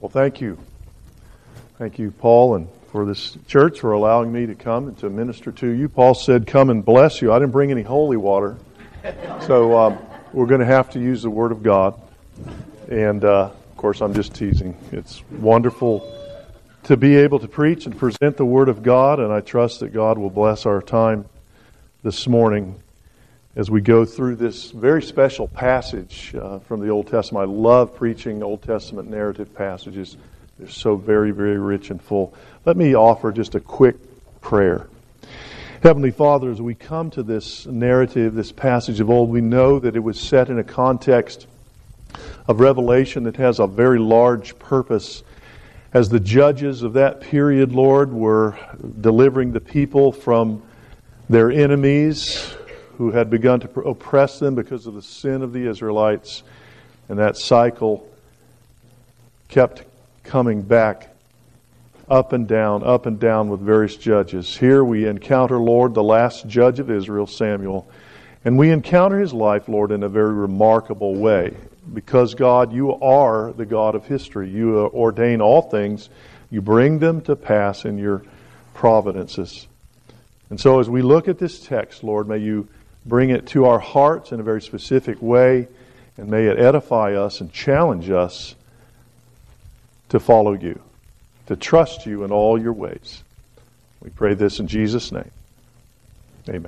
Well, thank you. Thank you, Paul, and for this church for allowing me to come and to minister to you. Paul said, come and bless you. I didn't bring any holy water. So we're going to have to use the Word of God. And, of course, I'm just teasing. It's wonderful to be able to preach and present the Word of God, and I trust that God will bless our time this morning as we go through this very special passage from the Old Testament. I love preaching Old Testament narrative passages. They're so very, very rich and full. Let me offer just a quick prayer. Heavenly Father, as we come to this narrative, this passage of old, we know that it was set in a context of revelation that has a very large purpose. As the judges of that period, Lord, were delivering the people from their enemies who had begun to oppress them because of the sin of the Israelites, and that cycle kept coming back up and down with various judges. Here we encounter, Lord, the last judge of Israel, Samuel, and we encounter his life, Lord, in a very remarkable way. Because, God, you are the God of history. You ordain all things. You bring them to pass in your providences. And so as we look at this text, Lord, may you bring it to our hearts in a very specific way, and may it edify us and challenge us to follow you, to trust you in all your ways. We pray this in Jesus' name. Amen.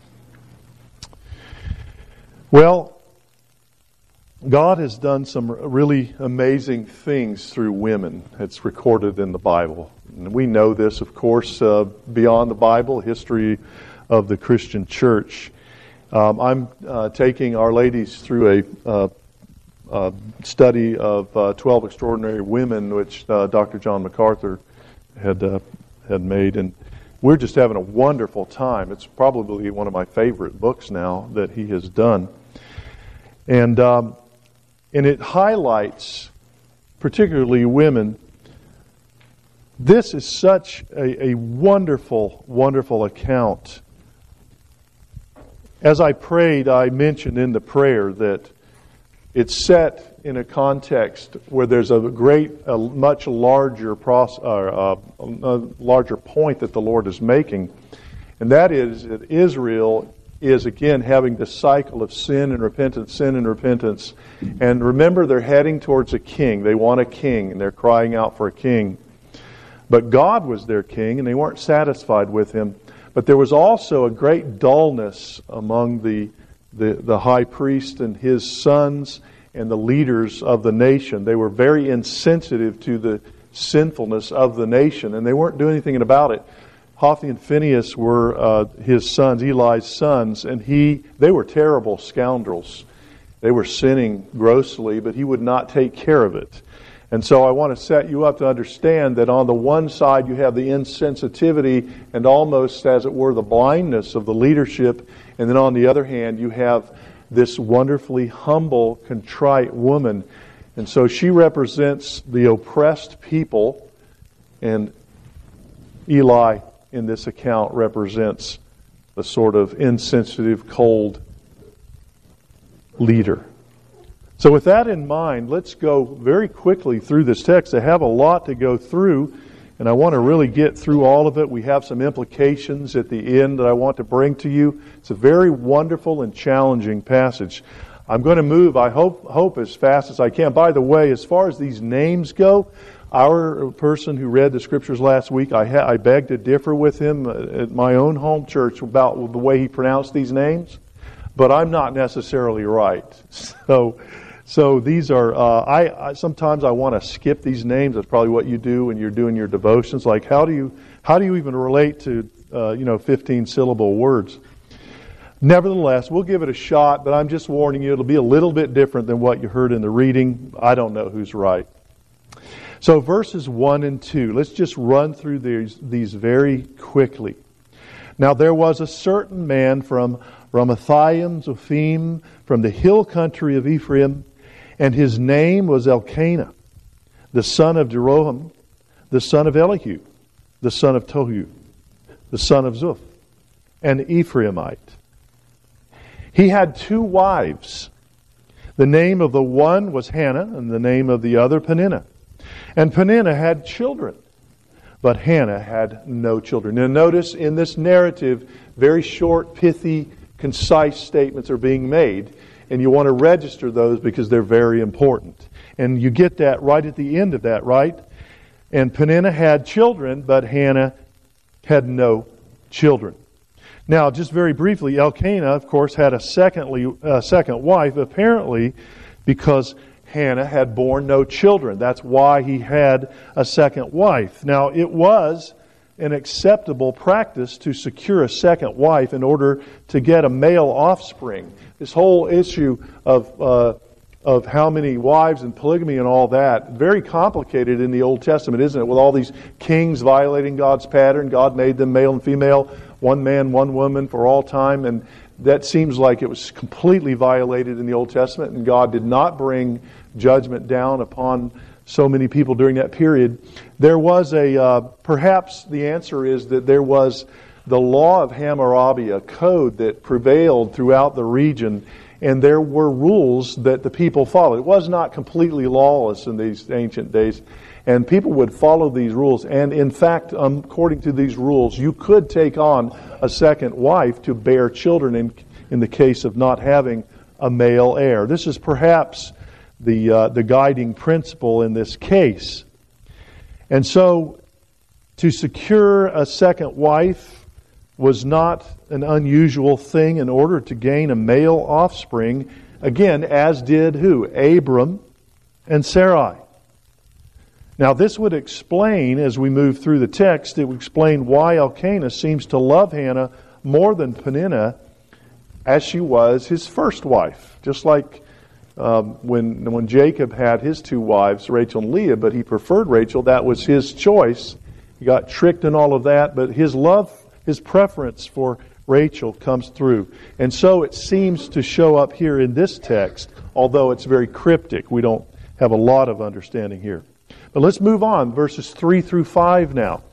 Well, God has done some really amazing things through women. It's recorded in the Bible. And we know this, of course, beyond the Bible, history of the Christian church. I'm taking our ladies through a study of 12 Extraordinary Women, which Dr. John MacArthur had made, and we're just having a wonderful time. It's probably one of my favorite books now that he has done, and it highlights particularly women. This is such a wonderful, wonderful account. As I prayed, I mentioned in the prayer that it's set in a context where there's a much larger larger point that the Lord is making, and that is that Israel is again having this cycle of sin and repentance, and remember, they're heading towards a king. They want a king, and they're crying out for a king. But God was their king, and they weren't satisfied with him. But there was also a great dullness among the high priest and his sons and the leaders of the nation. They were very insensitive to the sinfulness of the nation, and they weren't doing anything about it. Hophni and Phinehas were his sons, Eli's sons, and they were terrible scoundrels. They were sinning grossly, but he would not take care of it. And so I want to set you up to understand that on the one side you have the insensitivity and almost, as it were, the blindness of the leadership. And then on the other hand, you have this wonderfully humble, contrite woman. And so she represents the oppressed people, and Eli in this account represents the sort of insensitive, cold leader. So with that in mind, let's go very quickly through this text. I have a lot to go through, and I want to really get through all of it. We have some implications at the end that I want to bring to you. It's a very wonderful and challenging passage. I'm going to move, I hope as fast as I can. By the way, as far as these names go, our person who read the Scriptures last week, I begged to differ with him at my own home church about the way he pronounced these names, but I'm not necessarily right. So these are. Sometimes I want to skip these names. That's probably what you do when you're doing your devotions. Like how do you even relate to 15-syllable words? Nevertheless, we'll give it a shot. But I'm just warning you, it'll be a little bit different than what you heard in the reading. I don't know who's right. So verses 1 and 2. Let's just run through these very quickly. Now there was a certain man from Ramathaim Zophim, from the hill country of Ephraim, and his name was Elkanah, the son of Jeroham, the son of Elihu, the son of Tohu, the son of Zuph, an Ephraimite. He had 2 wives. The name of the one was Hannah, and the name of the other Peninnah. And Peninnah had children, but Hannah had no children. Now notice in this narrative, very short, pithy, concise statements are being made. And you want to register those because they're very important. And you get that right at the end of that, right? And Peninnah had children, but Hannah had no children. Now, just very briefly, Elkanah, of course, had a second wife, apparently because Hannah had borne no children. That's why he had a second wife. Now, it was an acceptable practice to secure a second wife in order to get a male offspring. This whole issue of how many wives and polygamy and all that, very complicated in the Old Testament, isn't it? With all these kings violating God's pattern. God made them male and female, one man, one woman for all time, and that seems like it was completely violated in the Old Testament, and God did not bring judgment down upon so many people during that period. There was perhaps the answer is that there was the law of Hammurabi, a code that prevailed throughout the region, and there were rules that the people followed. It was not completely lawless in these ancient days, and people would follow these rules. And in fact, according to these rules, you could take on a second wife to bear children in the case of not having a male heir. This is perhaps the guiding principle in this case. And so, to secure a second wife was not an unusual thing in order to gain a male offspring, again, as did who? Abram and Sarai. Now, this would explain, as we move through the text, it would explain why Elkanah seems to love Hannah more than Peninnah, as she was his first wife. Just like when Jacob had his two wives, Rachel and Leah, but he preferred Rachel. That was his choice. He got tricked in all of that, but his love, his preference for Rachel comes through. And so it seems to show up here in this text, although it's very cryptic. We don't have a lot of understanding here. But let's move on, verses 3 through 5 now.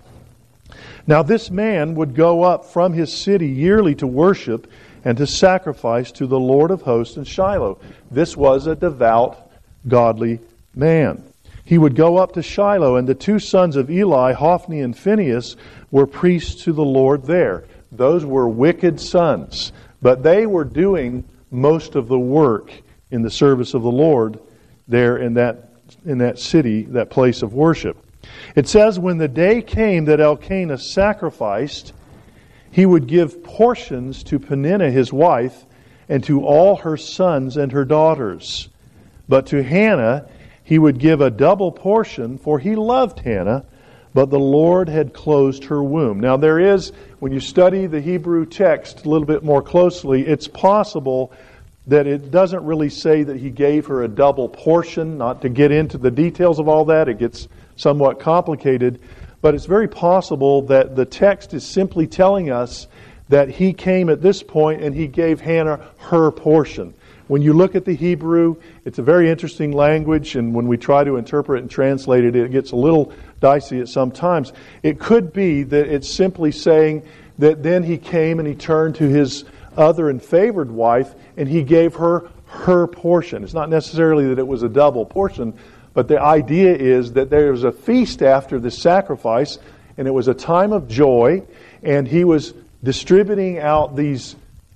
Now this man would go up from his city yearly to worship and to sacrifice to the Lord of hosts in Shiloh. This was a devout, godly man. He would go up to Shiloh, and the two sons of Eli, Hophni and Phinehas, were priests to the Lord there. Those were wicked sons, but they were doing most of the work in the service of the Lord there in that city, that place of worship. It says, when the day came that Elkanah sacrificed, he would give portions to Peninnah his wife and to all her sons and her daughters. But to Hannah he would give a double portion, for he loved Hannah, but the Lord had closed her womb. Now there is, when you study the Hebrew text a little bit more closely, it's possible that it doesn't really say that he gave her a double portion. Not to get into the details of all that, it gets somewhat complicated. But it's very possible that the text is simply telling us that he came at this point and he gave Hannah her portion. When you look at the Hebrew, it's a very interesting language, and when we try to interpret and translate it, it gets a little dicey at some times. It could be that it's simply saying that then he came and he turned to his other and favored wife and he gave her her portion. It's not necessarily that it was a double portion, but the idea is that there was a feast after the sacrifice, and it was a time of joy, and he was distributing out these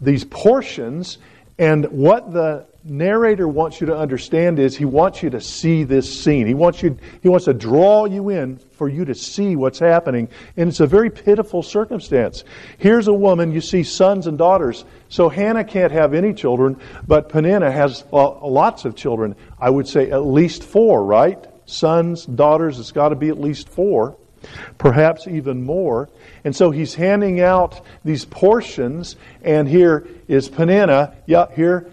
portions. And what the narrator wants you to understand is he wants you to see this scene. He wants to draw you in for you to see what's happening. And it's a very pitiful circumstance. Here's a woman, you see sons and daughters. So Hannah can't have any children, but Peninnah has lots of children. I would say at least 4, right? Sons, daughters, it's got to be at least 4. Perhaps even more. And so he's handing out these portions, and here is Peninnah. Yeah, here,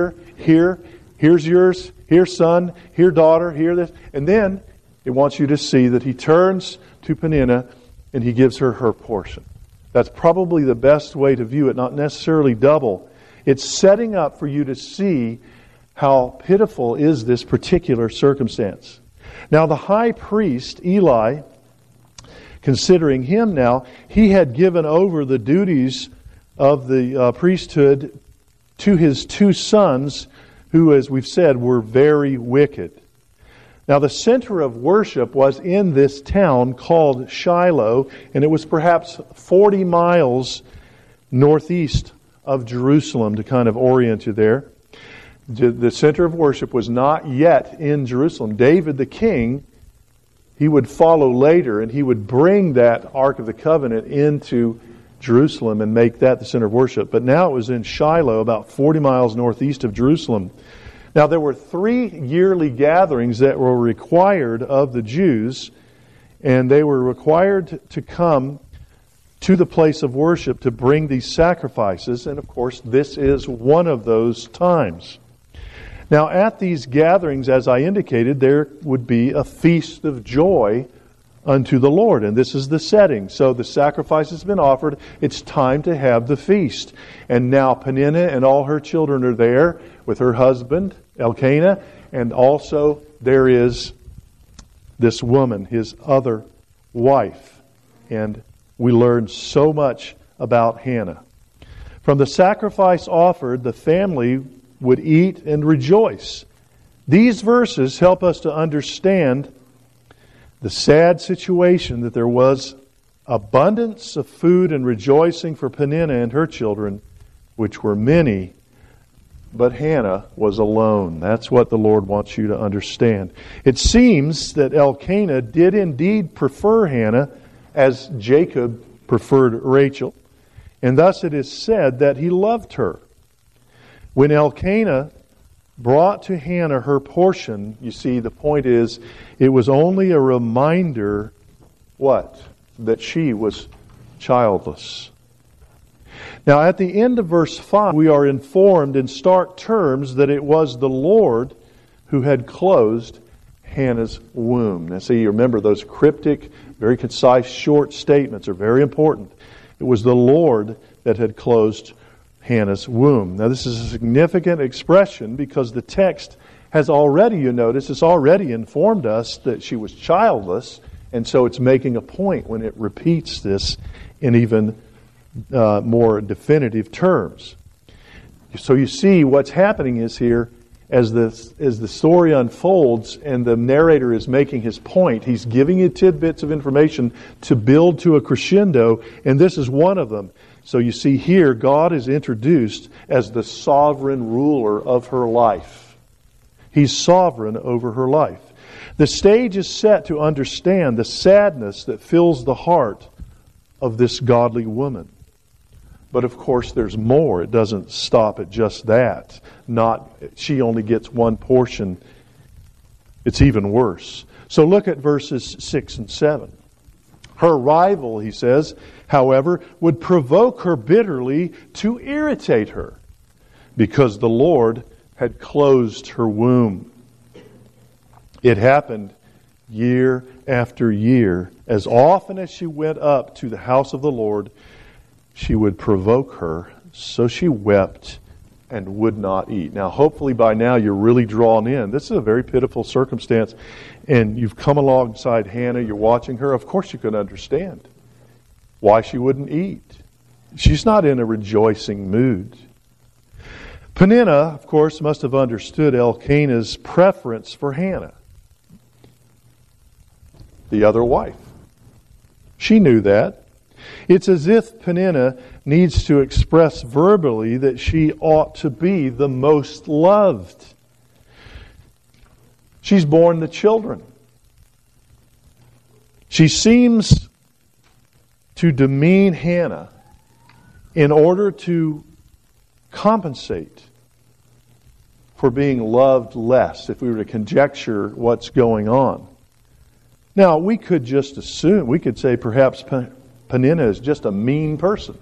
here's yours, here's son, here daughter, here this. And then it wants you to see that he turns to Peninnah and he gives her her portion. That's probably the best way to view it, not necessarily double. It's setting up for you to see how pitiful is this particular circumstance. Now the high priest, Eli, considering him now, he had given over the duties of the priesthood to his 2 sons, who, as we've said, were very wicked. Now, the center of worship was in this town called Shiloh, and it was perhaps 40 miles northeast of Jerusalem, to kind of orient you there. The center of worship was not yet in Jerusalem. David the king, he would follow later, and he would bring that Ark of the Covenant into Jerusalem and make that the center of worship. But now it was in Shiloh, about 40 miles northeast of Jerusalem. Now, there were 3 yearly gatherings that were required of the Jews, and they were required to come to the place of worship to bring these sacrifices, and of course, this is one of those times. Now, at these gatherings, as I indicated, there would be a feast of joy unto the Lord, and this is the setting. So the sacrifice has been offered, it's time to have the feast. And now Peninnah and all her children are there with her husband, Elkanah, and also there is this woman, his other wife. And we learn so much about Hannah. From the sacrifice offered, the family would eat and rejoice. These verses help us to understand the sad situation that there was abundance of food and rejoicing for Peninnah and her children, which were many, but Hannah was alone. That's what the Lord wants you to understand. It seems that Elkanah did indeed prefer Hannah as Jacob preferred Rachel, and thus it is said that he loved her. When Elkanah brought to Hannah her portion, you see, the point is, it was only a reminder, what? That she was childless. Now, at the end of verse 5, we are informed in stark terms that it was the Lord who had closed Hannah's womb. Now, see, you remember those cryptic, very concise, short statements are very important. It was the Lord that had closed Hannah's womb. Now, this is a significant expression because the text has already, you notice, it's already informed us that she was childless, and so it's making a point when it repeats this in even more definitive terms. So you see what's happening is here, as the story unfolds and the narrator is making his point, he's giving you tidbits of information to build to a crescendo, and this is one of them. So you see here, God is introduced as the sovereign ruler of her life. He's sovereign over her life. The stage is set to understand the sadness that fills the heart of this godly woman. But of course, there's more. It doesn't stop at just that. Not she only gets one portion. It's even worse. So look at verses 6 and 7. Her rival, he says, however, would provoke her bitterly to irritate her, because the Lord had closed her womb. It happened year after year. As often as she went up to the house of the Lord, she would provoke her, so she wept and would not eat. Now, hopefully by now you're really drawn in. This is a very pitiful circumstance, and you've come alongside Hannah, you're watching her. Of course you can understand why she wouldn't eat. She's not in a rejoicing mood. Peninnah, of course, must have understood Elkanah's preference for Hannah, the other wife. She knew that. It's as if Peninnah needs to express verbally that she ought to be the most loved. She's borne the children. She seems to demean Hannah in order to compensate for being loved less, if we were to conjecture what's going on. Now, we could just assume, we could say perhaps Peninnah is just a mean person.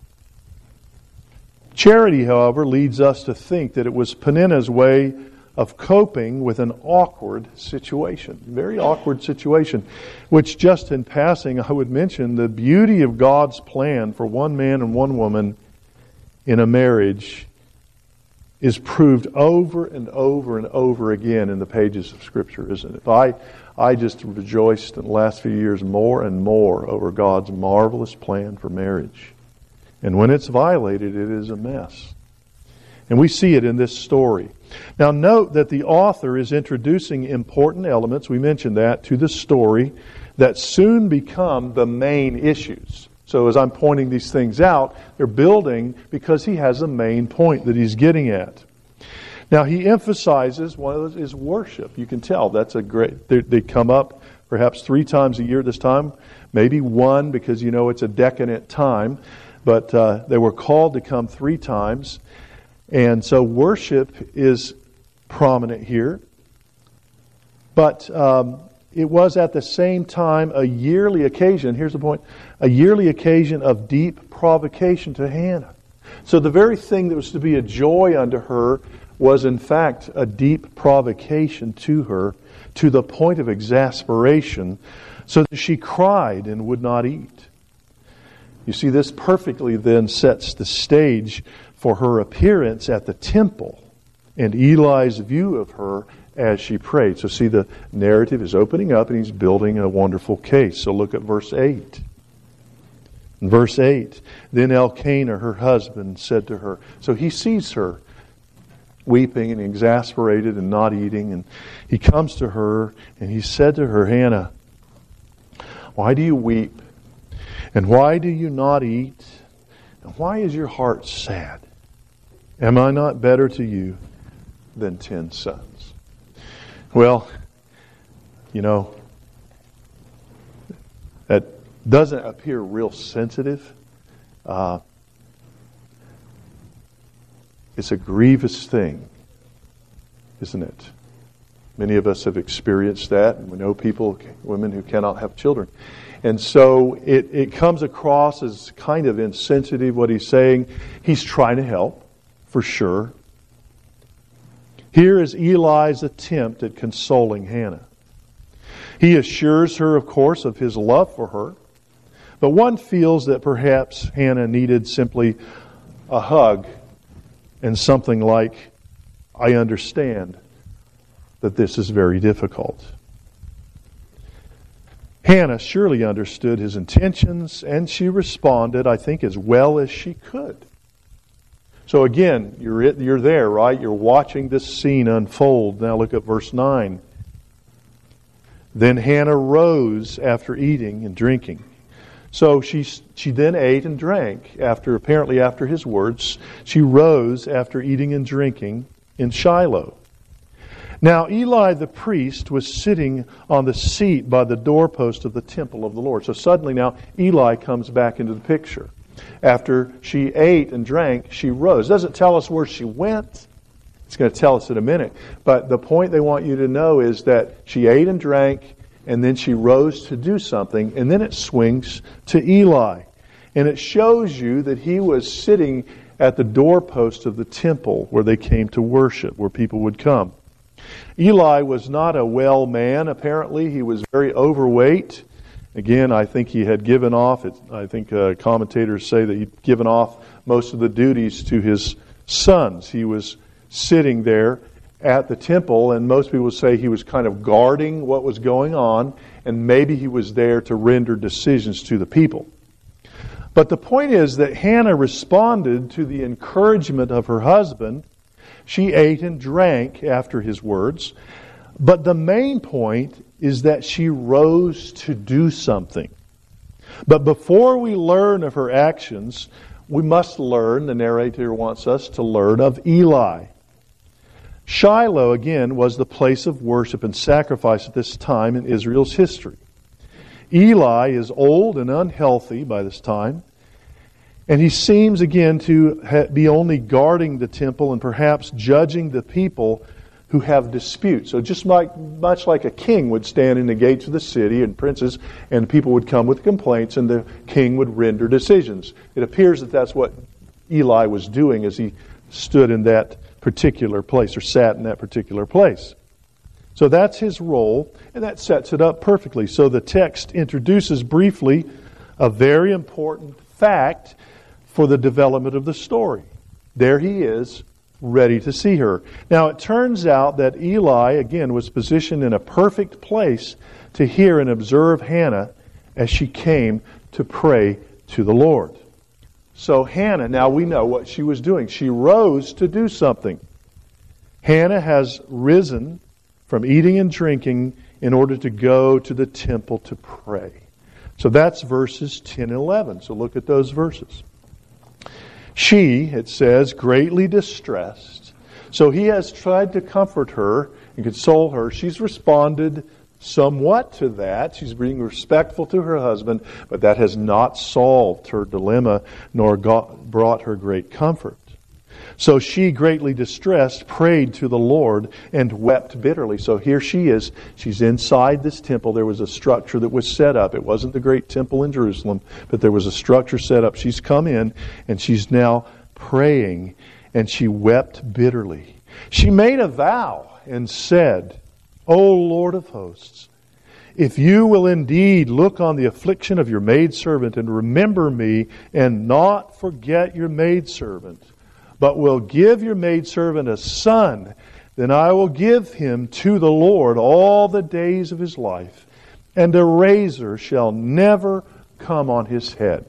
Charity, however, leads us to think that it was Peninnah's way of coping with an awkward situation. Very awkward situation, which just in passing, I would mention the beauty of God's plan for one man and one woman in a marriage is proved over and over and over again in the pages of Scripture, isn't it? I just rejoiced in the last few years more and more over God's marvelous plan for marriage. And when it's violated, it is a mess. And we see it in this story. Now note that the author is introducing important elements, we mentioned that, to the story that soon become the main issues. So as I'm pointing these things out, they're building because he has a main point that he's getting at. Now he emphasizes one of those is worship. You can tell that's a great, they come up perhaps 3 times a year this time, maybe 1 because it's a decadent time, but they were called to come 3 times. And so worship is prominent here. But it was at the same time a yearly occasion, here's the point, a yearly occasion of deep provocation to Hannah. So the very thing that was to be a joy unto her was in fact a deep provocation to her, to the point of exasperation, so that she cried and would not eat. You see, this perfectly then sets the stage for her appearance at the temple and Eli's view of her as she prayed. So see, the narrative is opening up and he's building a wonderful case. So look at verse 8. In verse 8, then Elkanah, her husband, said to her, so he sees her weeping and exasperated and not eating, and he comes to her and he said to her, Hannah, why do you weep? And why do you not eat? And why is your heart sad? Am I not better to you than 10 sons? Well, that doesn't appear real sensitive. It's a grievous thing, isn't it? Many of us have experienced that, and we know women who cannot have children. And so it comes across as kind of insensitive what he's saying. He's trying to help, for sure. Here is Eli's attempt at consoling Hannah. He assures her, of course, of his love for her. But one feels that perhaps Hannah needed simply a hug and something like, I understand that this is very difficult. Hannah surely understood his intentions, and she responded, I think, as well as she could. So again, you're there, right? You're watching this scene unfold. Now look at verse 9. Then Hannah rose after eating and drinking. So she then ate and drank apparently after his words. She rose after eating and drinking in Shiloh. Now Eli the priest was sitting on the seat by the doorpost of the temple of the Lord. So suddenly now Eli comes back into the picture. After she ate and drank, she rose. It doesn't tell us where she went. It's going to tell us in a minute. But the point they want you to know is that she ate and drank, and then she rose to do something, and then it swings to Eli. And it shows you that he was sitting at the doorpost of the temple where they came to worship, where people would come. Eli was not a well man, apparently. He was very overweight. Again, I think he had given off, I think commentators say that he'd given off most of the duties to his sons. He was sitting there at the temple, and most people say he was kind of guarding what was going on, and maybe he was there to render decisions to the people. But the point is that Hannah responded to the encouragement of her husband. She ate and drank after his words. But the main point is that she rose to do something. But before we learn of her actions, we must learn, the narrator wants us to learn, of Eli. Shiloh, again, was the place of worship and sacrifice at this time in Israel's history. Eli is old and unhealthy by this time, and he seems again to be only guarding the temple and perhaps judging the people who have disputes. So just much like a king would stand in the gates of the city and princes, and people would come with complaints, and the king would render decisions. It appears that that's what Eli was doing as he stood in that particular place, or sat in that particular place. So that's his role, and that sets it up perfectly. So the text introduces briefly a very important fact for the development of the story. There he is, ready to see her. Now it turns out that Eli, again, was positioned in a perfect place to hear and observe Hannah as she came to pray to the Lord. So Hannah, now we know what she was doing. She rose to do something. Hannah has risen from eating and drinking in order to go to the temple to pray. So that's verses 10 and 11. So look at those verses. She, it says, greatly distressed. So he has tried to comfort her and console her. She's responded somewhat to that. She's being respectful to her husband, but that has not solved her dilemma nor brought her great comfort. So she, greatly distressed, prayed to the Lord and wept bitterly. So here she is. She's inside this temple. There was a structure that was set up. It wasn't the great temple in Jerusalem, but there was a structure set up. She's come in and she's now praying, and she wept bitterly. She made a vow and said, O Lord of hosts, if you will indeed look on the affliction of your maidservant and remember me and not forget your maidservant, but will give your maidservant a son, then I will give him to the Lord all the days of his life, and a razor shall never come on his head.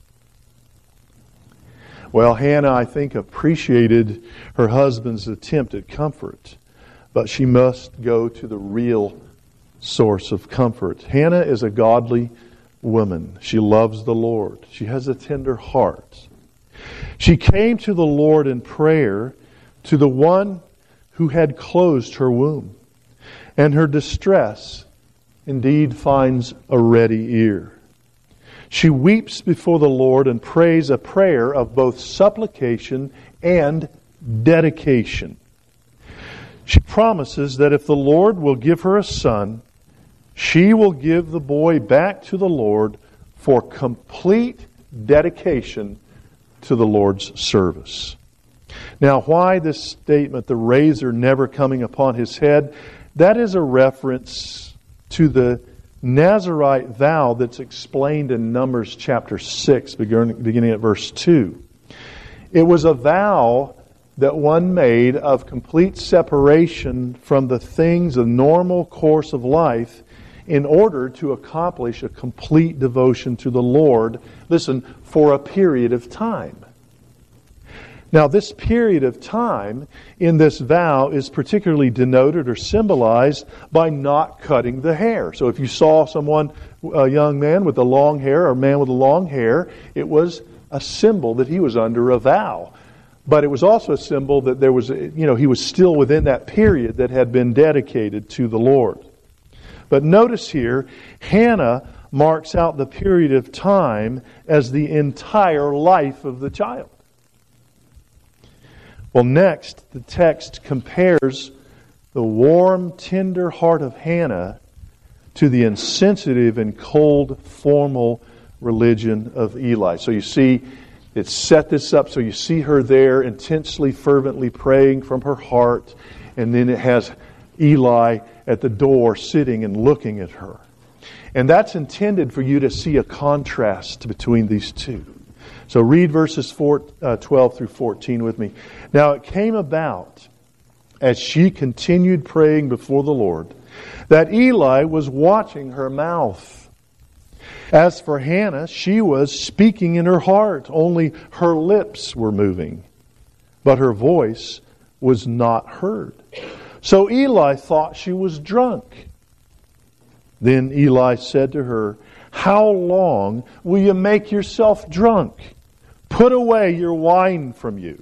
Well, Hannah, I think, appreciated her husband's attempt at comfort, but she must go to the real source of comfort. Hannah is a godly woman. She loves the Lord. She has a tender heart. She came to the Lord in prayer, to the one who had closed her womb. And her distress indeed finds a ready ear. She weeps before the Lord and prays a prayer of both supplication and dedication. She promises that if the Lord will give her a son, she will give the boy back to the Lord for complete dedication to the Lord's service. Now, why this statement, the razor never coming upon his head? That is a reference to the Nazirite vow that's explained in Numbers chapter 6, beginning at verse 2. It was a vow that one made of complete separation from the things, the normal course of life, in order to accomplish a complete devotion to the Lord, listen, for a period of time. Now, this period of time in this vow is particularly denoted or symbolized by not cutting the hair. So if you saw someone, a young man with the long hair or a man with the long hair, it was a symbol that he was under a vow. But it was also a symbol that there was, he was still within that period that had been dedicated to the Lord. But notice here, Hannah marks out the period of time as the entire life of the child. Well, next, the text compares the warm, tender heart of Hannah to the insensitive and cold, formal religion of Eli. So you see, it's set this up so you see her there intensely, fervently praying from her heart, and then it has Eli at the door sitting and looking at her. And that's intended for you to see a contrast between these two. So read verses 12 through 14 with me. Now it came about, as she continued praying before the Lord, that Eli was watching her mouth. As for Hannah, she was speaking in her heart, only her lips were moving, but her voice was not heard. So Eli thought she was drunk. Then Eli said to her, "How long will you make yourself drunk? Put away your wine from you."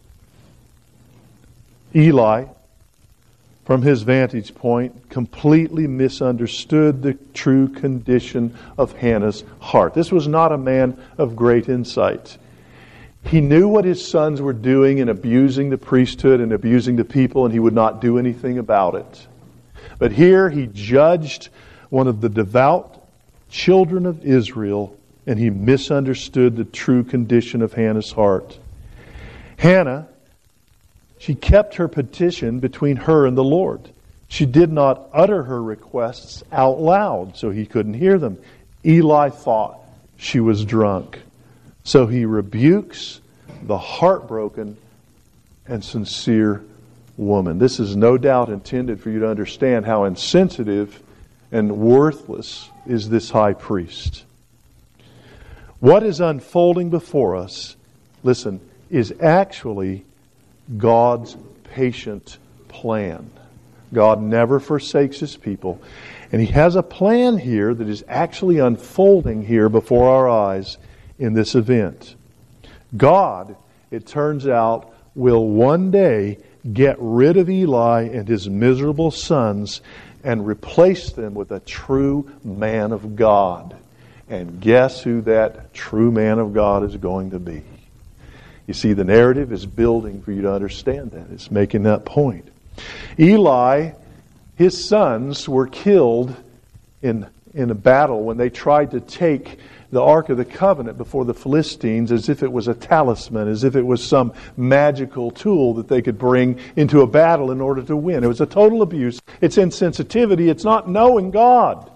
Eli, from his vantage point, completely misunderstood the true condition of Hannah's heart. This was not a man of great insight. He knew what his sons were doing in abusing the priesthood and abusing the people, and he would not do anything about it. But here he judged one of the devout children of Israel, and he misunderstood the true condition of Hannah's heart. Hannah, she kept her petition between her and the Lord. She did not utter her requests out loud, so he couldn't hear them. Eli thought she was drunk. So he rebukes the heartbroken and sincere woman. This is no doubt intended for you to understand how insensitive and worthless is this high priest. What is unfolding before us, listen, is actually God's patient plan. God never forsakes His people. And He has a plan here that is actually unfolding here before our eyes in this event. God, it turns out, will one day get rid of Eli and his miserable sons and replace them with a true man of God. And guess who that true man of God is going to be? You see, the narrative is building for you to understand that. It's making that point. Eli, his sons were killed in a battle when they tried to take the Ark of the Covenant before the Philistines as if it was a talisman, as if it was some magical tool that they could bring into a battle in order to win. It was a total abuse. It's insensitivity. It's not knowing God.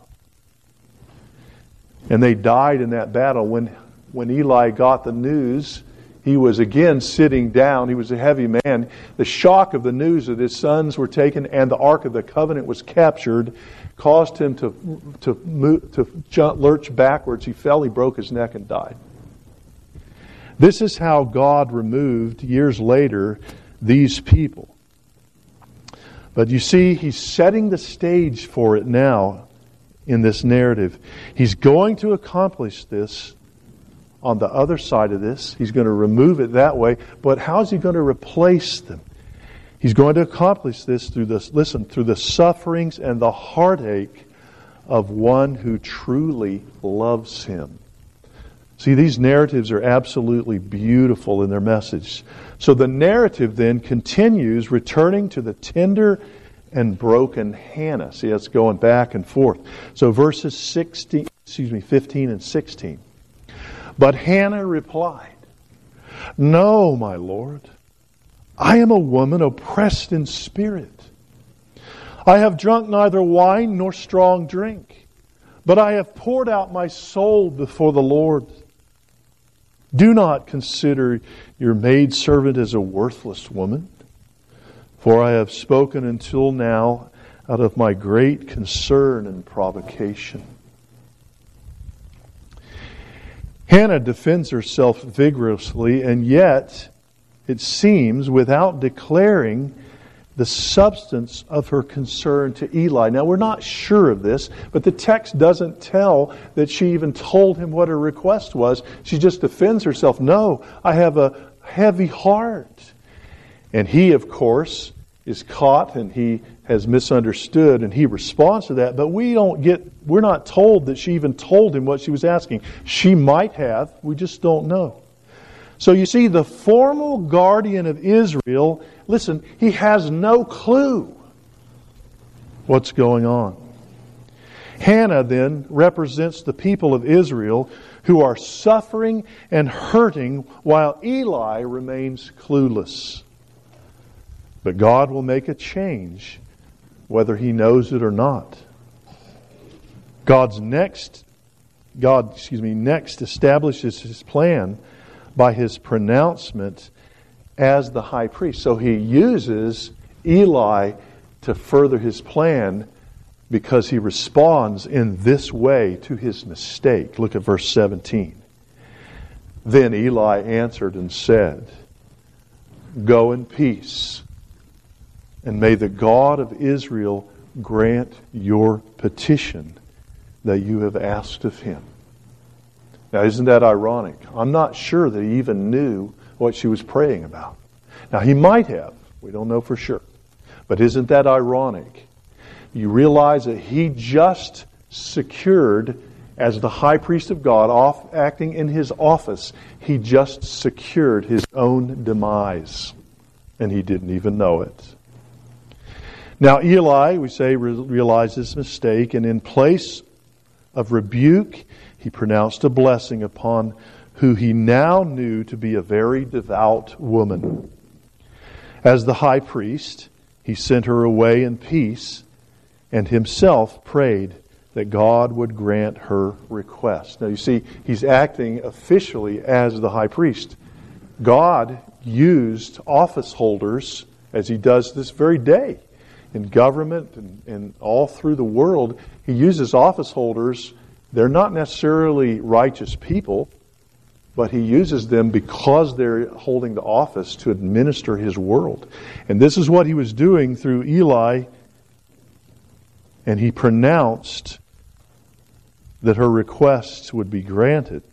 And they died in that battle. When Eli got the news, he was again sitting down. He was a heavy man. The shock of the news that his sons were taken and the Ark of the Covenant was captured caused him to lurch backwards. He fell, he broke his neck and died. This is how God removed, years later, these people. But you see, He's setting the stage for it now in this narrative. He's going to accomplish this on the other side of this. He's going to remove it that way. But how's He going to replace them? He's going to accomplish this through the sufferings and the heartache of one who truly loves Him. See, these narratives are absolutely beautiful in their message. So the narrative then continues, returning to the tender and broken Hannah. See, that's going back and forth. So verses 15 and 16. But Hannah replied, "No, my Lord, I am a woman oppressed in spirit. I have drunk neither wine nor strong drink, but I have poured out my soul before the Lord. Do not consider your maidservant as a worthless woman, for I have spoken until now out of my great concern and provocation." Hannah defends herself vigorously, and yet, it seems, without declaring the substance of her concern to Eli. Now, we're not sure of this, but the text doesn't tell that she even told him what her request was. She just defends herself. "No, I have a heavy heart." And he, of course, is caught and he has misunderstood and he responds to that. But we're not told that she even told him what she was asking. She might have. We just don't know. So you see, the formal guardian of Israel, listen, he has no clue what's going on. Hannah then represents the people of Israel who are suffering and hurting while Eli remains clueless. But God will make a change whether he knows it or not. God next establishes His plan by His pronouncement as the high priest. So He uses Eli to further His plan because he responds in this way to his mistake. Look at verse 17. Then Eli answered and said, "Go in peace, and may the God of Israel grant your petition that you have asked of Him." Now, isn't that ironic? I'm not sure that he even knew what she was praying about. Now, he might have. We don't know for sure. But isn't that ironic? You realize that he just secured, as the high priest of God, acting in his office, he just secured his own demise. And he didn't even know it. Now, Eli, we say, realized his mistake, and in place of rebuke, he pronounced a blessing upon who he now knew to be a very devout woman. As the high priest, he sent her away in peace and himself prayed that God would grant her request. Now you see, he's acting officially as the high priest. God used office holders, as He does this very day, in government and all through the world. He uses office holders. They're not necessarily righteous people. but He uses them because they're holding the office to administer His world. And this is what He was doing through Eli, and He pronounced that her requests would be granted.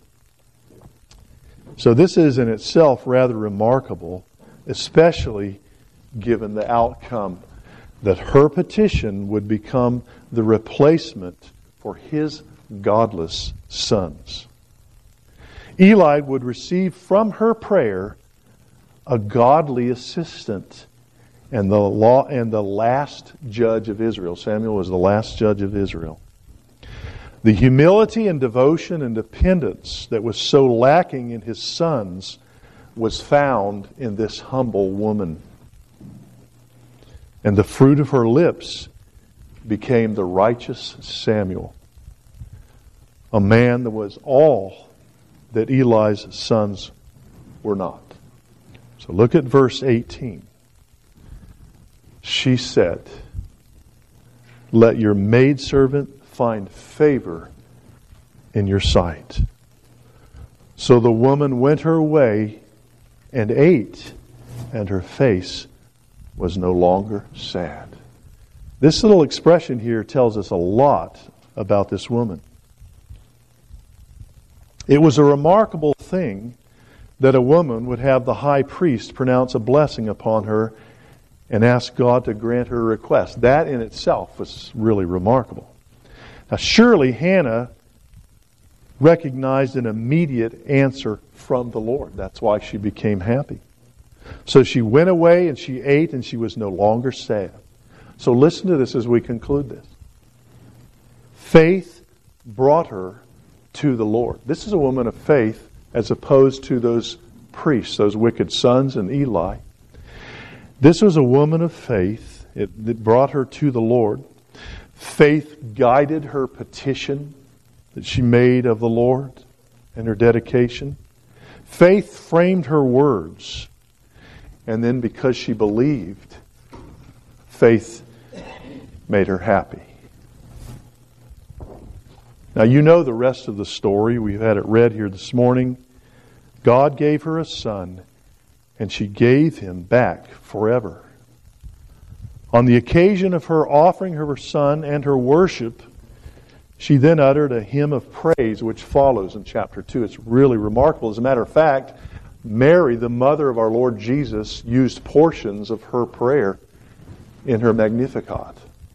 So this is in itself rather remarkable, especially given the outcome that her petition would become the replacement for his godless sons. Eli would receive from her prayer a godly assistant and the last judge of Israel. Samuel was the last judge of Israel. The humility and devotion and dependence that was so lacking in his sons was found in this humble woman. And the fruit of her lips became the righteous Samuel, a man that was all that Eli's sons were not. So look at verse 18. She said, "Let your maidservant find favor in your sight." So the woman went her way and ate, and her face was no longer sad. This little expression here tells us a lot about this woman. It was a remarkable thing that a woman would have the high priest pronounce a blessing upon her and ask God to grant her request. That in itself was really remarkable. Now, surely Hannah recognized an immediate answer from the Lord. That's why she became happy. So she went away and she ate and she was no longer sad. So listen to this as we conclude this. Faith brought her to the Lord. This is a woman of faith as opposed to those priests, those wicked sons and Eli. This was a woman of faith. It brought her to the Lord. Faith guided her petition that she made of the Lord and her dedication. Faith framed her words. And then because she believed, faith made her happy. Now you know the rest of the story. We've had it read here this morning. God gave her a son, and she gave him back forever. On the occasion of her offering her son and her worship, she then uttered a hymn of praise, which follows in chapter 2. It's really remarkable. As a matter of fact, Mary, the mother of our Lord Jesus, used portions of her prayer in her Magnificat.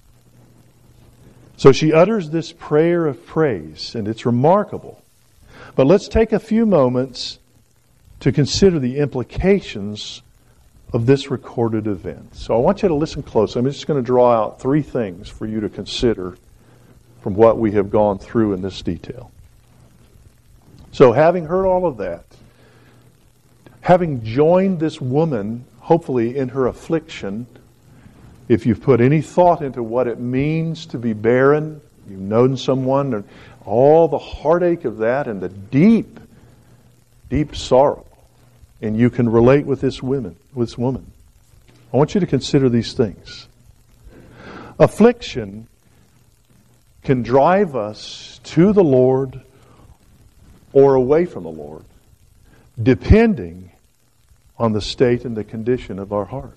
So she utters this prayer of praise, and it's remarkable. But let's take a few moments to consider the implications of this recorded event. So I want you to listen close. I'm just going to draw out 3 things for you to consider from what we have gone through in this detail. So having heard all of that, having joined this woman, hopefully in her affliction, if you've put any thought into what it means to be barren, you've known someone, and all the heartache of that and the deep, deep sorrow, and you can relate with this woman. I want you to consider these things. Affliction can drive us to the Lord or away from the Lord, depending on the state and the condition of our hearts.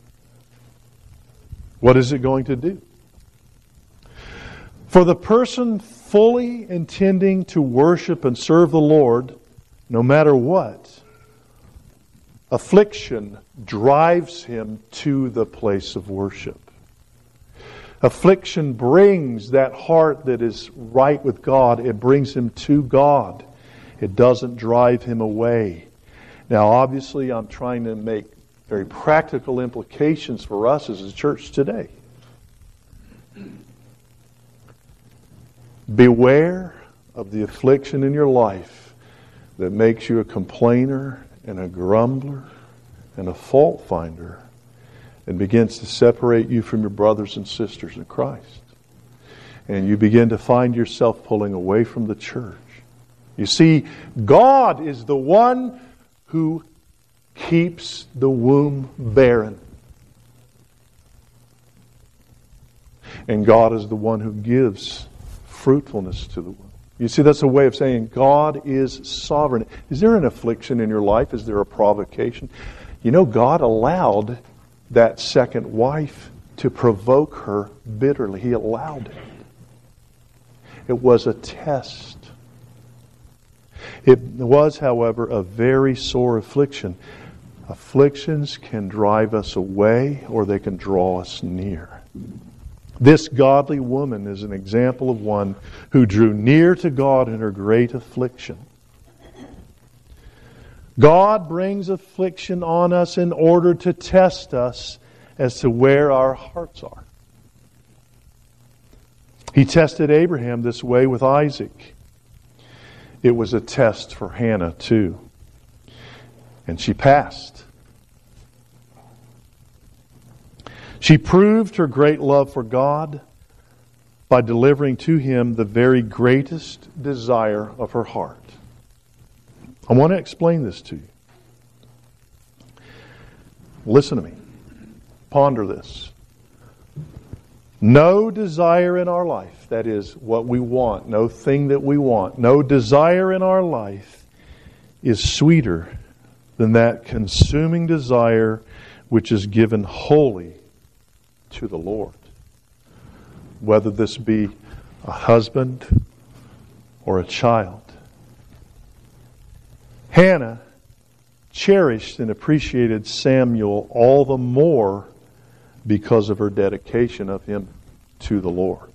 What is it going to do? For the person fully intending to worship and serve the Lord, no matter what, affliction drives him to the place of worship. Affliction brings that heart that is right with God. It brings him to God. It doesn't drive him away. Now, obviously, I'm trying to make very practical implications for us as a church today. Beware of the affliction in your life that makes you a complainer and a grumbler and a fault finder and begins to separate you from your brothers and sisters in Christ. And you begin to find yourself pulling away from the church. You see, God is the one who keeps the womb barren. And God is the one who gives fruitfulness to the womb. You see, that's a way of saying God is sovereign. Is there an affliction in your life? Is there a provocation? You know, God allowed that second wife to provoke her bitterly. He allowed it. It was a test. It was, however, a very sore affliction. Afflictions can drive us away or they can draw us near. This godly woman is an example of one who drew near to God in her great affliction. God brings affliction on us in order to test us as to where our hearts are. He tested Abraham this way with Isaac. It was a test for Hannah too. And she passed. She proved her great love for God by delivering to Him the very greatest desire of her heart. I want to explain this to you. Listen to me. Ponder this. No desire in our life, that is what we want, no thing that we want, no desire in our life is sweeter than that consuming desire which is given wholly to the Lord. Whether this be a husband or a child. Hannah cherished and appreciated Samuel all the more because of her dedication of him to the Lord.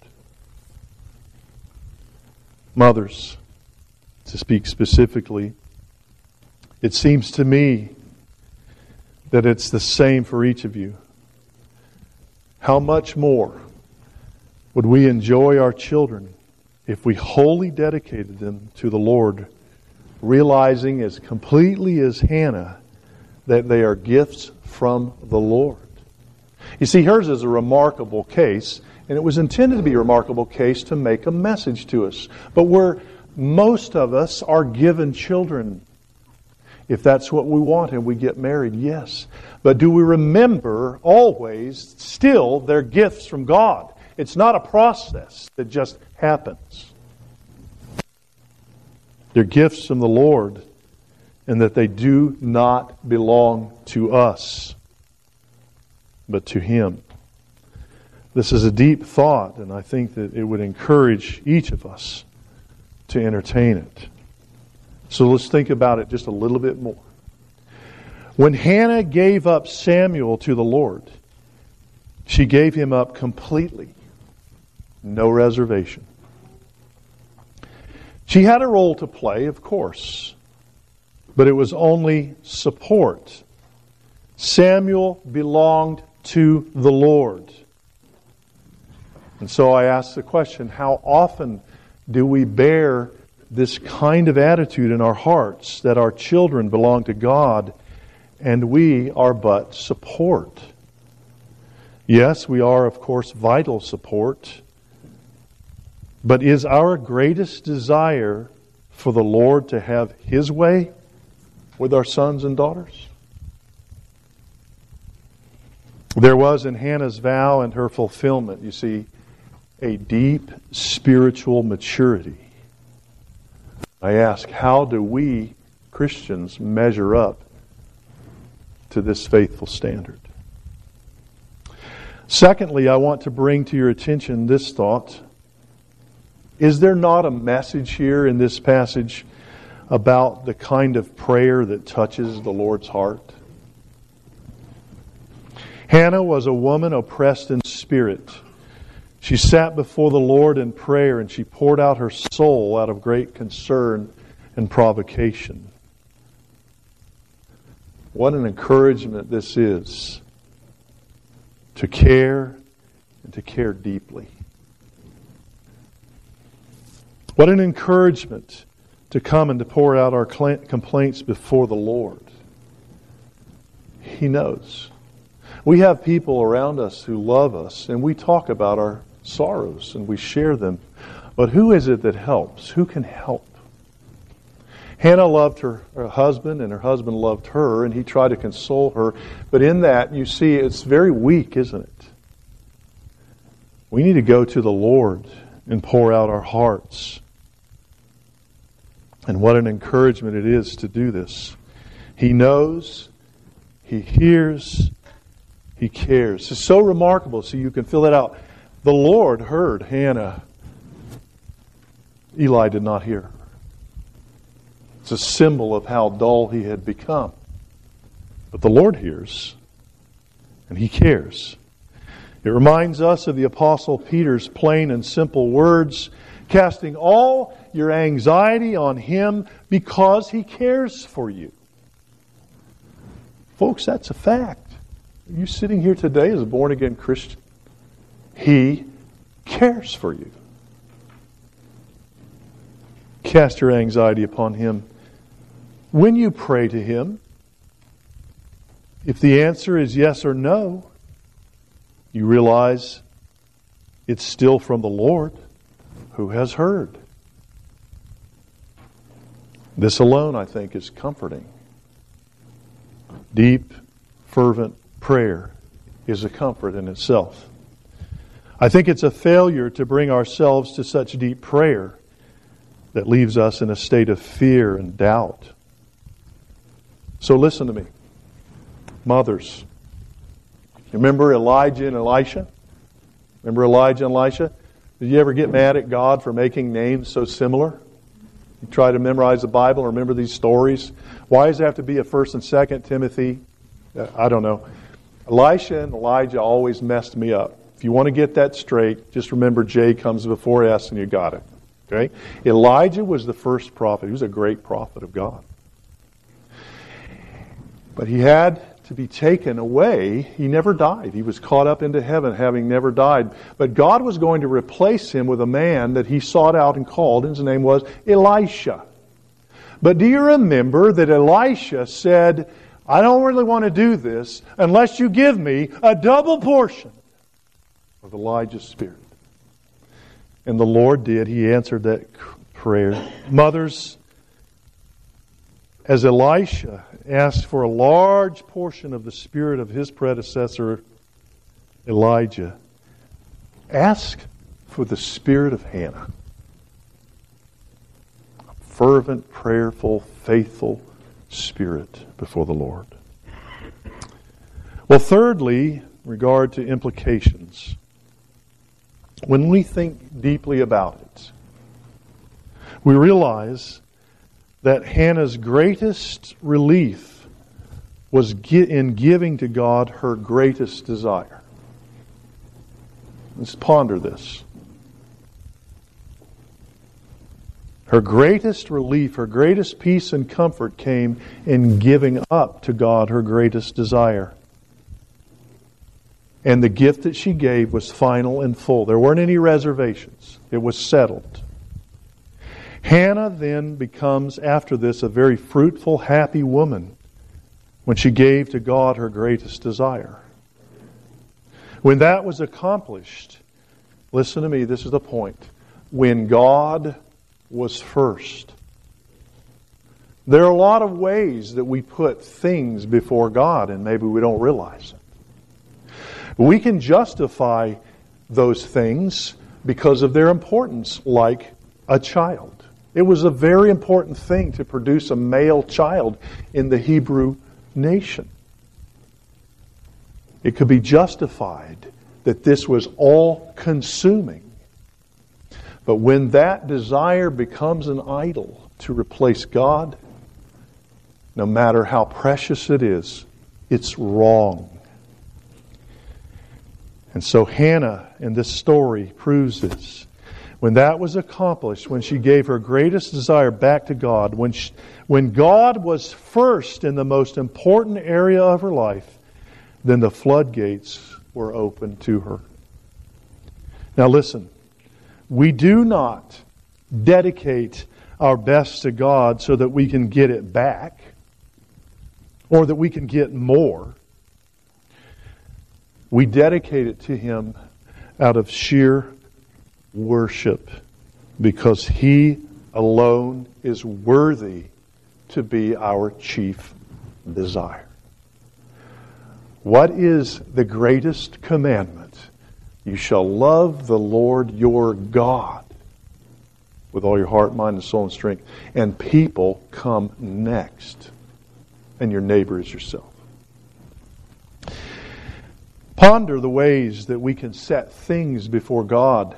Mothers, to speak specifically, it seems to me that it's the same for each of you. How much more would we enjoy our children if we wholly dedicated them to the Lord, realizing as completely as Hannah that they are gifts from the Lord? You see, hers is a remarkable case, and it was intended to be a remarkable case to make a message to us. But where most of us are given children, if that's what we want and we get married, yes. But do we remember always, still, they're gifts from God? It's not a process that just happens. They're gifts from the Lord, and that they do not belong to us, but to Him. This is a deep thought, and I think that it would encourage each of us to entertain it. So let's think about it just a little bit more. When Hannah gave up Samuel to the Lord, she gave him up completely, no reservation. She had a role to play, of course, but it was only support. Samuel belonged to the Lord. And so I ask the question, how often do we bear this kind of attitude in our hearts that our children belong to God and we are but support? Yes, we are, of course, vital support. But is our greatest desire for the Lord to have His way with our sons and daughters? There was in Hannah's vow and her fulfillment, you see, a deep spiritual maturity. I ask, how do we Christians measure up to this faithful standard? Secondly, I want to bring to your attention this thought. Is there not a message here in this passage about the kind of prayer that touches the Lord's heart? Hannah was a woman oppressed in spirit. She sat before the Lord in prayer and she poured out her soul out of great concern and provocation. What an encouragement this is to care and to care deeply. What an encouragement to come and to pour out our complaints before the Lord. He knows. We have people around us who love us, and we talk about our sorrows and we share them. But who is it that helps? Who can help? Hannah loved her husband, and her husband loved her, and he tried to console her. But in that, you see, it's very weak, isn't it? We need to go to the Lord and pour out our hearts. And what an encouragement it is to do this. He knows, He hears, He cares. It's so remarkable, so you can fill that out. The Lord heard Hannah. Eli did not hear her. It's a symbol of how dull he had become. But the Lord hears, and He cares. It reminds us of the Apostle Peter's plain and simple words, casting all your anxiety on Him because He cares for you. Folks, that's a fact. Are you sitting here today as a born-again Christian? He cares for you. Cast your anxiety upon Him. When you pray to Him, if the answer is yes or no, you realize it's still from the Lord who has heard. This alone, I think, is comforting. Deep, fervent prayer is a comfort in itself. I think it's a failure to bring ourselves to such deep prayer that leaves us in a state of fear and doubt. So listen to me. Mothers, remember Elijah and Elisha? Remember Elijah and Elisha? Did you ever get mad at God for making names so similar? You try to memorize the Bible or remember these stories? Why does it have to be a 1st and 2nd Timothy? I don't know. Elisha and Elijah always messed me up. If you want to get that straight, just remember J comes before S and you got it. Okay? Elijah was the first prophet. He was a great prophet of God. But he had to be taken away. He never died. He was caught up into heaven having never died. But God was going to replace him with a man that He sought out and called, and his name was Elisha. But do you remember that Elisha said, I don't really want to do this unless you give me a double portion of Elijah's spirit. And the Lord did. He answered that prayer. Mothers, as Elisha asked for a large portion of the spirit of his predecessor, Elijah, ask for the spirit of Hannah. A fervent, prayerful, faithful spirit before the Lord. Well, thirdly, in regard to implications, when we think deeply about it, we realize that Hannah's greatest relief was in giving to God her greatest desire. Let's ponder this. Her greatest relief, her greatest peace and comfort came in giving up to God her greatest desire. And the gift that she gave was final and full. There weren't any reservations. It was settled. Hannah then becomes, after this, a very fruitful, happy woman when she gave to God her greatest desire. When that was accomplished, listen to me, this is the point. When God was first. There are a lot of ways that we put things before God, and maybe we don't realize it. We can justify those things because of their importance, like a child. It was a very important thing to produce a male child in the Hebrew nation. It could be justified that this was all-consuming. But when that desire becomes an idol to replace God, no matter how precious it is, it's wrong. And so Hannah in this story proves this. When that was accomplished, when she gave her greatest desire back to God, when God was first in the most important area of her life, then the floodgates were open to her. Now listen, we do not dedicate our best to God so that we can get it back or that we can get more. We dedicate it to Him out of sheer worship because He alone is worthy to be our chief desire. What is the greatest commandment? You shall love the Lord your God with all your heart, mind, and soul, and strength. And people come next. And your neighbor is yourself. Ponder the ways that we can set things before God.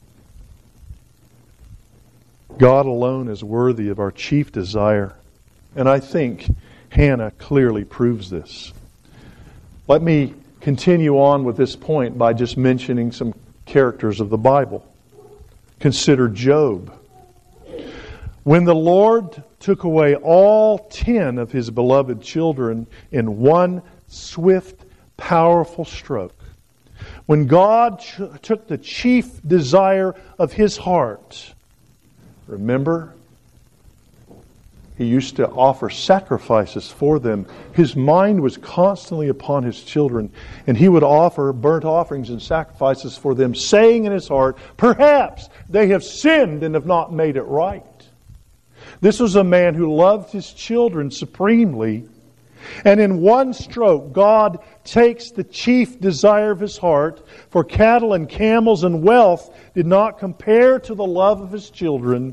God alone is worthy of our chief desire. And I think Hannah clearly proves this. Let me continue on with this point by just mentioning some characters of the Bible. Consider Job. When the Lord took away all 10 of His beloved children in one swift, powerful stroke, when God took the chief desire of His heart, remember, He used to offer sacrifices for them. His mind was constantly upon His children, and He would offer burnt offerings and sacrifices for them, saying in His heart, perhaps they have sinned and have not made it right. This was a man who loved his children supremely, and in one stroke, God takes the chief desire of His heart, for cattle and camels and wealth did not compare to the love of His children.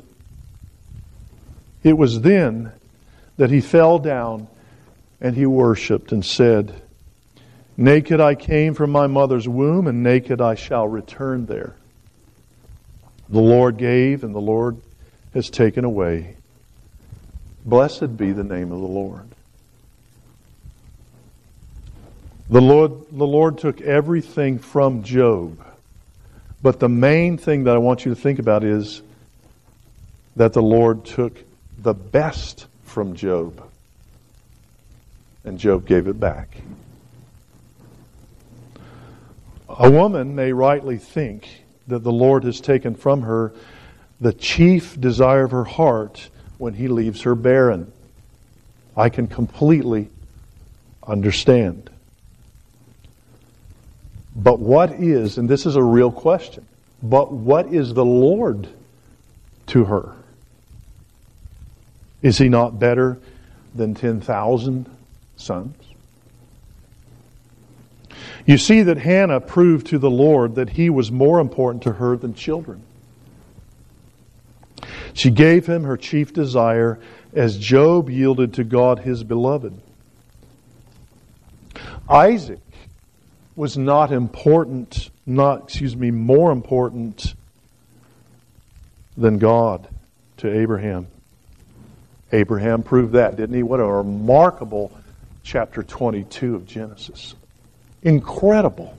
It was then that he fell down and he worshipped and said, naked I came from my mother's womb, and naked I shall return there. The Lord gave, and the Lord has taken away. Blessed be the name of the Lord. The Lord took everything from Job. But the main thing that I want you to think about is that the Lord took the best from Job, and Job gave it back. A woman may rightly think that the Lord has taken from her the chief desire of her heart when He leaves her barren. I can completely understand. But what is, and this is a real question, but what is the Lord to her? Is He not better than 10,000 sons? You see that Hannah proved to the Lord that He was more important to her than children. She gave Him her chief desire as Job yielded to God His beloved. Isaac was more important than God to Abraham. Abraham proved that, didn't he? What a remarkable chapter 22 of Genesis. Incredible.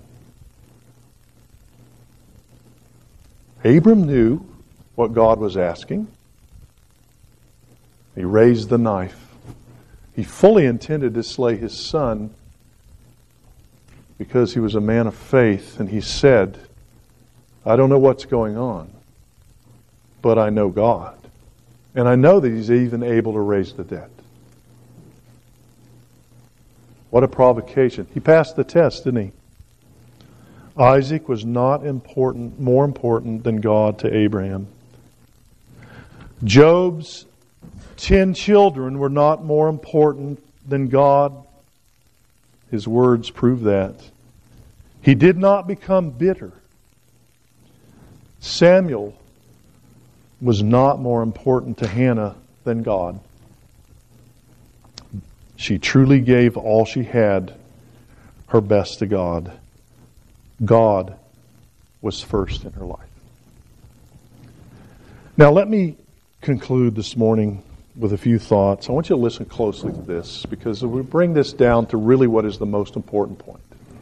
Abram knew what God was asking. He raised the knife. He fully intended to slay his son because he was a man of faith, and he said, I don't know what's going on, but I know God. And I know that He's even able to raise the dead. What a provocation. He passed the test, didn't he? Isaac was not more important than God to Abraham. Job's 10 children were not more important than God. His words prove that. He did not become bitter. Samuel was not more important to Hannah than God. She truly gave all she had, her best to God. God was first in her life. Now let me conclude this morning with a few thoughts. I want you to listen closely to this, because we bring this down to really what is the most important point.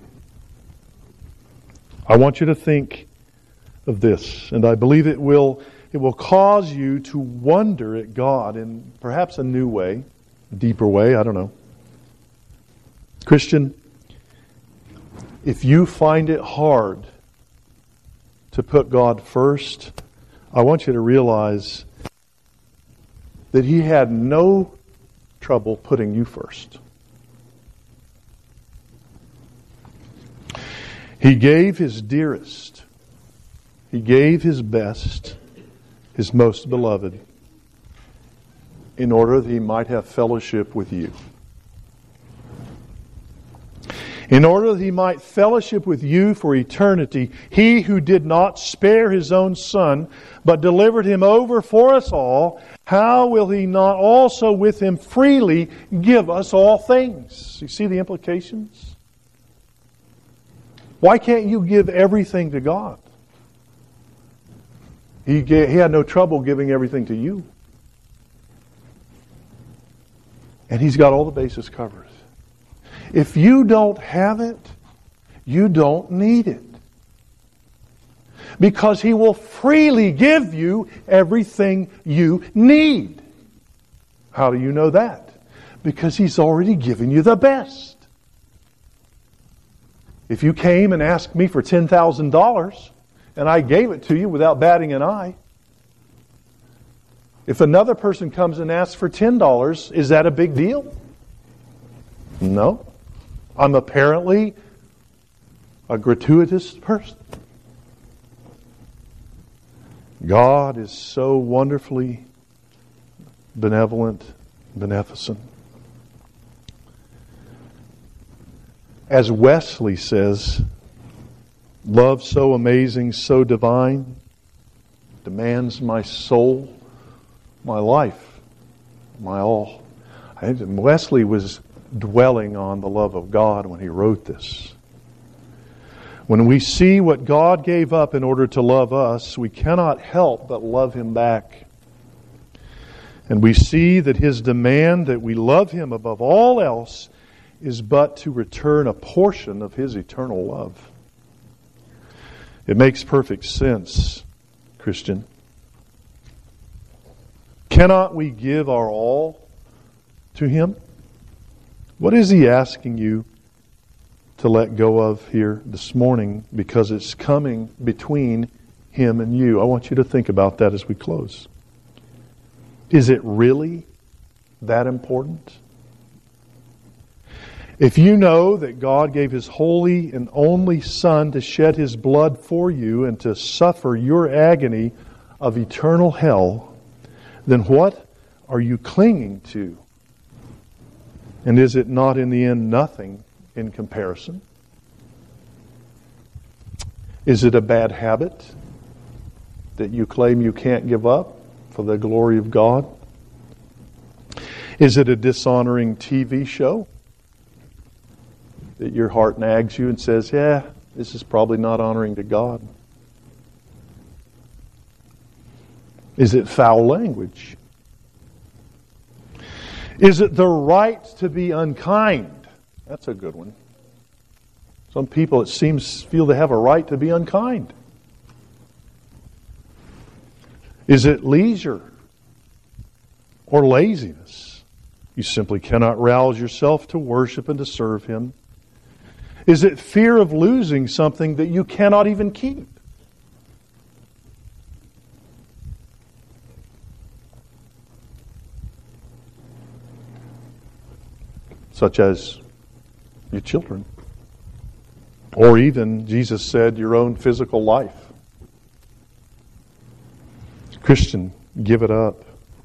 I want you to think of this, and I believe it will cause you to wonder at God in perhaps a new way, a deeper way, I don't know. Christian, if you find it hard to put God first, I want you to realize that He had no trouble putting you first. He gave His dearest. He gave His best, His most beloved, in order that He might have fellowship with you. in order that He might fellowship with you for eternity. He who did not spare His own Son, but delivered Him over for us all, how will He not also with Him freely give us all things? You see the implications? Why can't you give everything to God? He had no trouble giving everything to you. And He's got all the bases covered. If you don't have it, you don't need it. Because He will freely give you everything you need. How do you know that? Because He's already given you the best. If you came and asked me for $10,000 and I gave it to you without batting an eye, if another person comes and asks for $10, is that a big deal? No. I'm apparently a gratuitous person. God is so wonderfully benevolent, beneficent. As Wesley says, love so amazing, so divine, demands my soul, my life, my all. I think Wesley was dwelling on the love of God when he wrote this. When we see what God gave up in order to love us, we cannot help but love Him back. And we see that His demand that we love Him above all else is but to return a portion of His eternal love. It makes perfect sense, Christian. Cannot we give our all to Him? What is He asking you to let go of here this morning, because it's coming between Him and you? I want you to think about that as we close. Is it really that important? If you know that God gave His holy and only Son to shed His blood for you and to suffer your agony of eternal hell, then what are you clinging to? And is it not in the end nothing in comparison? Is it a bad habit that you claim you can't give up for the glory of God? Is it a dishonoring TV show that your heart nags you and says, yeah, this is probably not honoring to God? Is it foul language? Is it the right to be unkind? That's a good one. Some people, it seems, feel they have a right to be unkind. Is it leisure or laziness? You simply cannot rouse yourself to worship and to serve Him. Is it fear of losing something that you cannot even keep? Such as your children. Or even, Jesus said, your own physical life. Christian, give it up.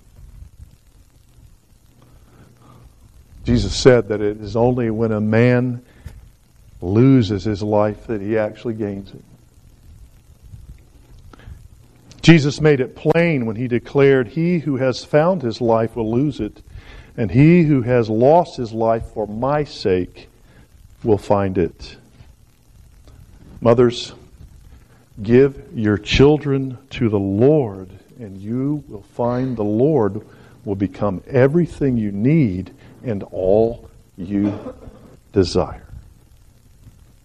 Jesus said that it is only when a man loses his life that he actually gains it. Jesus made it plain when He declared, he who has found his life will lose it, and he who has lost his life for my sake will find it. Mothers, give your children to the Lord, and you will find the Lord will become everything you need and all you desire.